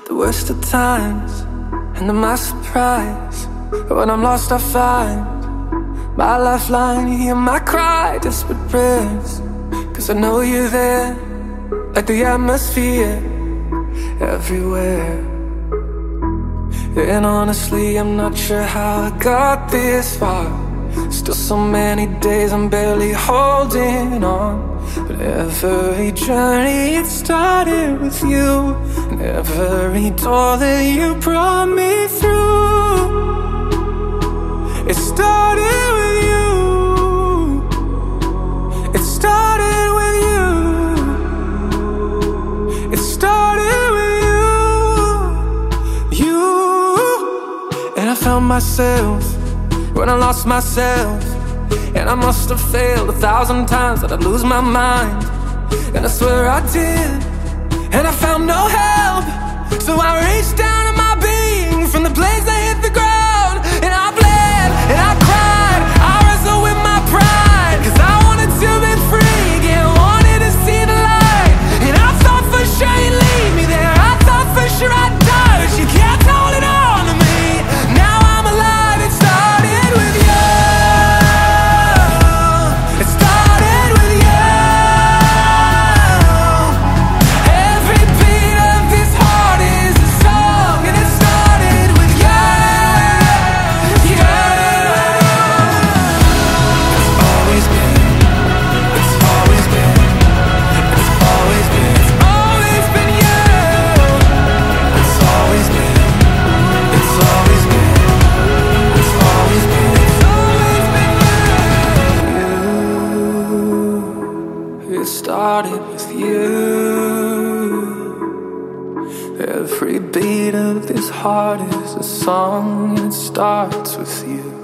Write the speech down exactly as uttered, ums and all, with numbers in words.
the worst of times, and to my surprise, when I'm lost I find my lifeline. You hear my cry, desperate prayers, cause I know you're there, like the atmosphere everywhere. And honestly, I'm not sure how I got this far. Still so many days I'm barely holding on. But every journey, it started with you, and every door that you brought me through, it started with you. It started with you. It started with you. You. And I found myself when I lost myself, and I must have failed a thousand times that I'd lose my mind. And I swear I did, and I found no help. So I reached down in my being from the place I hit the ground. And I bled, and I cried, I wrestled with my pride, cause I wanted to be free again, wanted to see the light. And I thought for sure you'd leave me there, I thought for sure I'd die, but you kept holding on to me. Now I'm alive, it started with you. It started with you. Every beat of this heart is a song, and it starts with you.